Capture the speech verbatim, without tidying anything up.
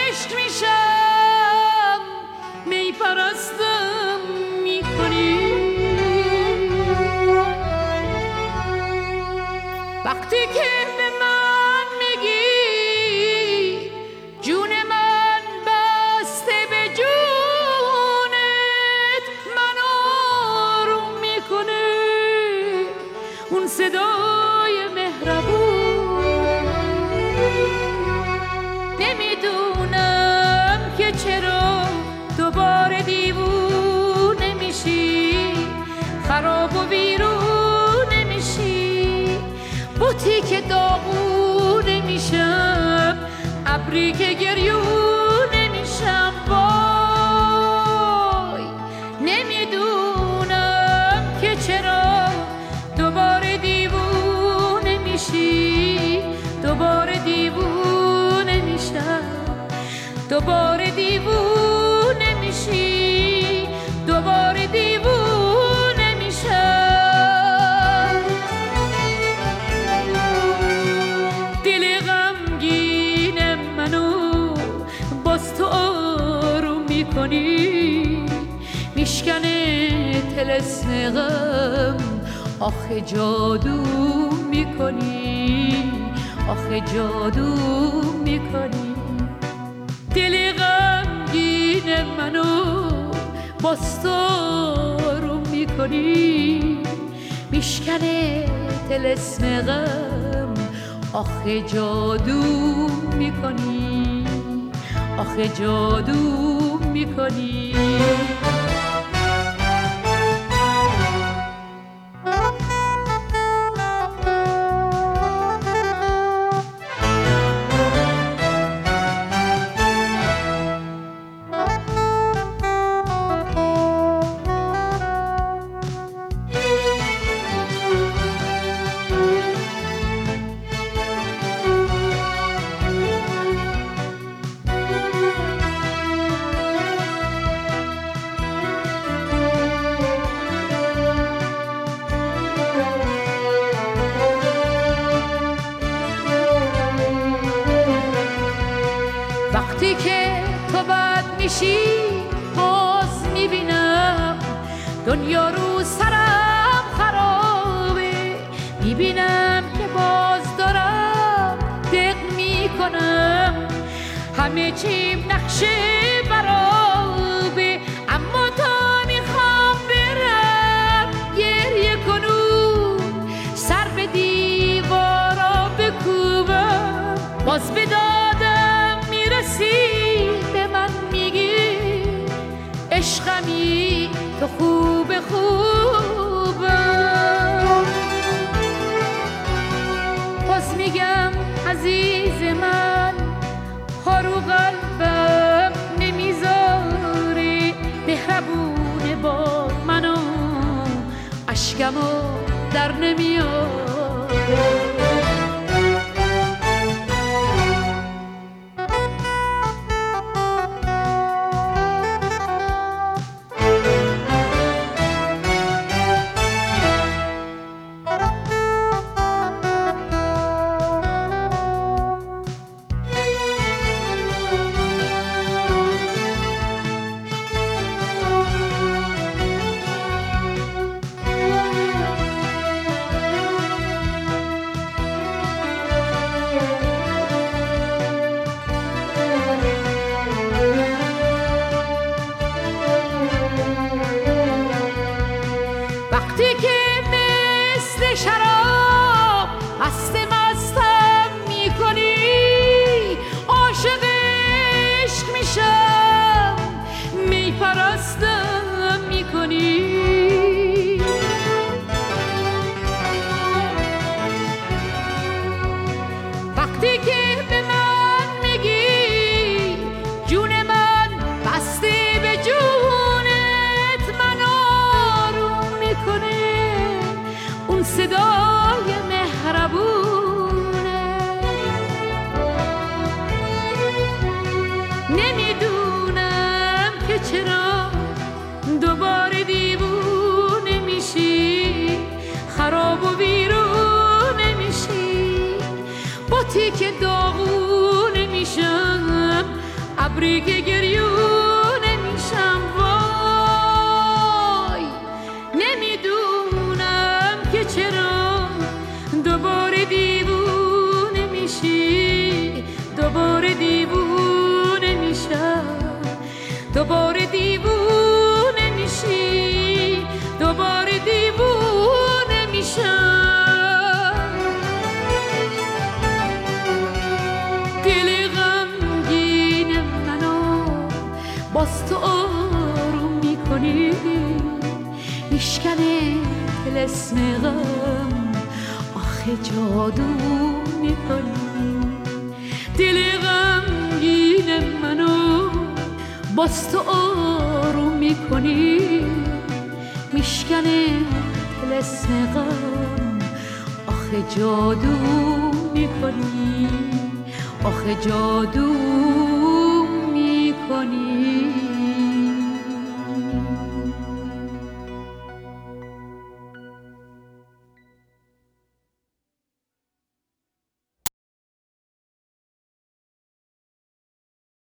عشق میشم می پرستم میکنی. وقتی که به من میگی جون من بسته به جونت، من آروم میکنه اون صدای مهربون. نمیدونم که چرا دوباره دیوونه میشی، خراب و ویرونه میشی، بوتی که داغونه میشم، ابری که گریونه میشم. وای نمیدونم که چرا دوباره دیوونه میشی، دوباره دیوونه میشم، دوباره دیوونه میشی، دوباره دیوونه میشم. دل غمگین منو باز تو آروم میکنی، میشکنه طلسم غم، آخه جادو میکنی، آخه جادو میکنی. دل غمگین منو باز تو آروم میکنی، میشکنه طلسم غم، آخه جادو میکنی، آخه جادو میکنی. وقتی که تو بد میشی باز میبینم دنیا رو سرم خرابه، میبینم که باز دارم دق میکنم، همه چیم نقشه برابه، اما تا میخوام برم گریه کنم، سر به دیوارا بکوبم، باز بدادم میرسی به من میگی عشقمی تو خوب خوبم. باز میگم عزیز من هارو قلبم نمیذاری، مهربونه با منو اشکمو در نمیاره. وقتی که مثل شراب مست مستم میکنی، عاشق عشق میشم میپرستم میکنی. وقتی که به من میگی جون من بسته به جونت، من آروم میکنه اون صدای مهربونه. نمیدونم که چرا دوباره دیوونه میشی، خراب و ویرونه میشی، بوتی که داغونه میشم، ابری که گریونه میشم وای نمیدونم که چرا دوباره دیوونه میشی دوباره دیوونه میشم دوباره دیوونه میشی دوباره دیوونه میشم دل غمگین منو باز تو آروم میکنی میشکنه طلسم غم آخه جادو میکنی دل غمگین منو باز تو آروم میکنی میشکنه طلسم غم آخه جادو میکنی آخه جادو